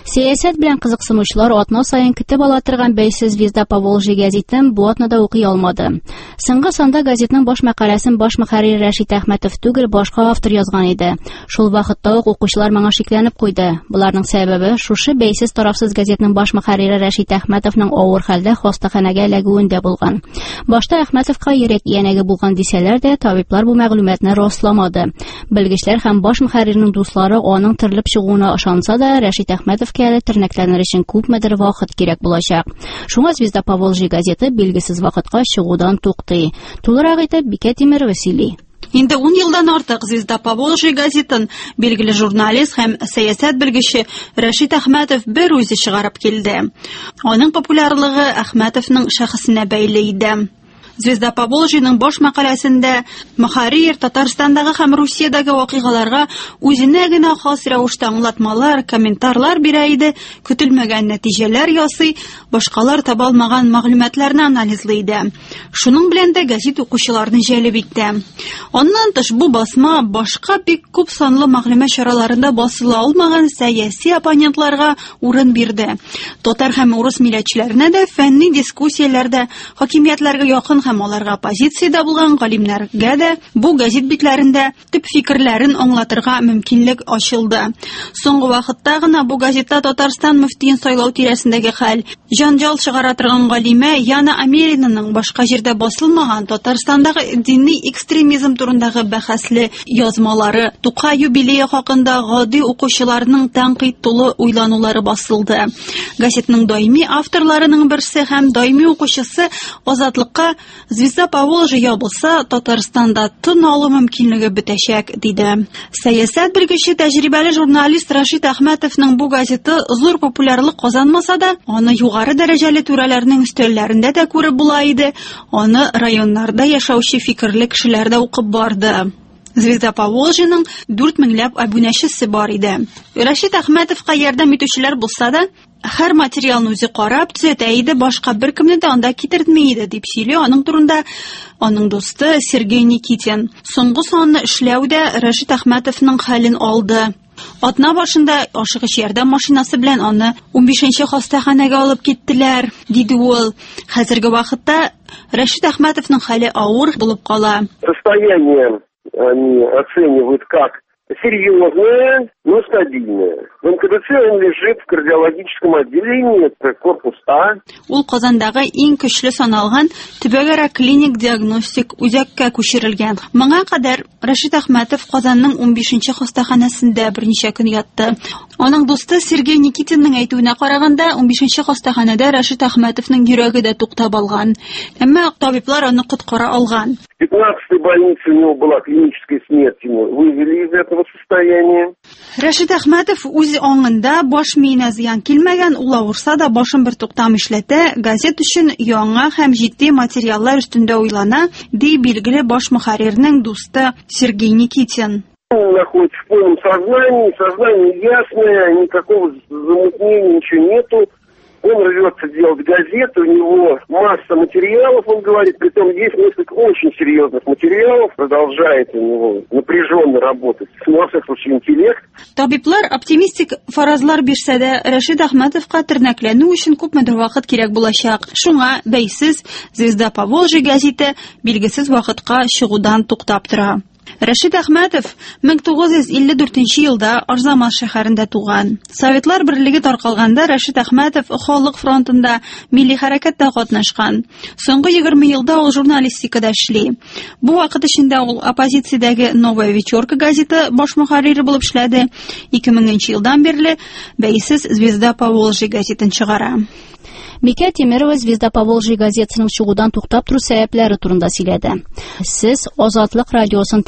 Сәясәт белән кызыксынучылар атна сайын көтеп ала торган бәйсез «Звезда Поволжья» газетын бу атнада укый алмады. Соңгы санда газетның баш мәкаләсен баш мөхәррир Рәшит Әхмәтов түгел, башка автор язган иде. Шул вакытта ук укучылар моңа шикләнеп куйды. Буларның сәбәбе шушы бәйсез тарафсыз газетның баш мөхәррире Рәшит Әхмәтовның авыр хәлдә хастаханәгә эләгүендә булган. Башта Әхмәтовка йөрәк иянәге булган дисәләр дә, табиблар бу мәгълүматны расламады. Белгечләр һәм баш мөхәррирнең дуслары аның тирелеп чыгуына ышанса да, Рәшит Әхмәтовка әле тернәкләнер өчен күпмедер вакыт кирәк булачак. Шуңа «Звезда Поволжья» газеты билгесез вакытка чыгудан туктый. Тулырак итеп Бикә Тимерова сөйли. Инде 10 елдан артык «Звезда Поволжья» газетын билгеле журналист һәм сәясәт белгече Рәшит Әхмәтов бер үзе чыгарып килде. Аның популярлыгы Әхмәтовның шәхесенә бәйле иде. «Звезда Поволжья»ның баш мәкаләсендә мөхәррир Татарстандагы һәм Русиядәге вакыйгаларга үзенә генә хас рәвештә аңлатмалар, комментарийлар бирә иде, көтелмәгән нәтиҗәләр ясый, башкалар таба алмаган мәгълүматларны анализлый иде. Шуның белән дә газет укучыларны җәлеп итте. Аннан тыш бу басма башка бик күп санлы мәгълүмат чараларында басыла алмаган сәяси оппонентларга урын бирде. Татар һәм урыс милләтчеләренә дә фәнни дискуссияләрдә хакимиятләргә якын һәм аларга оппозициядә булган галимнәргә дә бу газет битләрендә төп фикерләрен аңлатырга мөмкинлек ачылды. Соңгы вакытта гына бу газетта Татарстан мөфтиен сайлау тирәсендәге хәл, җанҗал чыгара торган галимә Яна Америнаның башка җирдә басылмаган Татарстандагы дини экстремизм турындагы бәхәсле язмалары, Тукай юбилее хакында гади укучыларның тәнкыйть тулы уйланулары басылды. Газетның даими авторларының берсе һәм даими укучысы Азатлыкка «Звезда Поволжья» ябылса, Татарстанда тын алу мөмкинлеге бетәчәк, диде. Сәясәт белгече тәҗрибәле журналист Рәшит Әхмәтовның бу газеты зур популярлык казанмаса да, аны югары дәрәҗәле түрәләрнең өстәлләрендә дә күреп була иде. Аны районнарда яшәүче фикерле кешеләр дә укып барды. «Звезда Поволжья»ның 4000 абунәчесе бар иде. Рәшит Әхмәтовка ярдәм итүчеләр булса да, һәр материалны үзе карап төзәтә иде, башка беркемне дә анда китермәй иде, дип сөйли аның турында аның дусты Сергей Никитин. Соңгы санны эшләүдә Рәшит Әхмәтовның хәлен алды. Атна башында ашыгыч ярдәм машинасы белән аны 15нче хастаханәгә алып киттеләр, диде ул. Хәзерге вакытта Рәшит Әхмәтовның хәле авыр булып кала. Состояние они оценивают как серьезное, но стабильное. В МКДЦ он лежит в кардиологическом отделении, это корпус А. Ул Казандагы иң көчле саналган төбәгара клиник диагностик үзәккә күчерелгән. Моңа кадәр Рәшит Әхмәтов Казанның 15нче хастаханәсендә берничә көн ятты. Аның дусты Сергей Никитинның әйтүенә караганда, 15нче хастаханәдә Рәшит Әхмәтовның йөрәге дә туктап алган. Әмма табиблар аны коткара алган. В 15-й больнице у него была клиническая смерть, его вывели из этого состояния. Рәшит Әхмәтов үз аңында баш миенә зыян килмәгән, ул авырса да башын бер туктам эшләтә, газет өчен яңа һәм җитди материаллар үстендә уйлана, ди билгеле баш мөхәррирнең дусты Сергей Никитин. Он находится в полном сознании, сознание ясное, никакого замутнения, ничего нету. Он рвется делать газету, у него масса материалов, он говорит, притом есть несколько очень серьезных материалов, продолжает у него напряженно работать, во всяком случае, интеллект. Табиблар оптимистик фаразлар бирсә дә, Рәшит Әхмәтовка тернәкләнү өчен күпмедер вакыт кирәк булачак. Шуңа бәйсез «Звезда Поволжья» газеты билгесез вакытка чыгудан туктап тора. Рәшит Әхмәтов 1954 елда Арзамас шәһәрендә туган. Советлар берлеге таркалганда Рәшит Әхмәтов Халык фронтында милли хәрәкәттә катнашкан. Соңгы 20 елда ул журналистикада эшли. Бу вакыт эчендә ул оппозициядәге «Новая Вечерка» газеты баш мөхәррире булып эшләде. 2000 елдан бирле бәйсез «Звезда Поволжья» газетын чыгара. Бикә Тимерова «Звезда Поволжья» газетасының чыгудан туктап тору сәбәпләре турында сөйләде. Сез Азатлык радиосын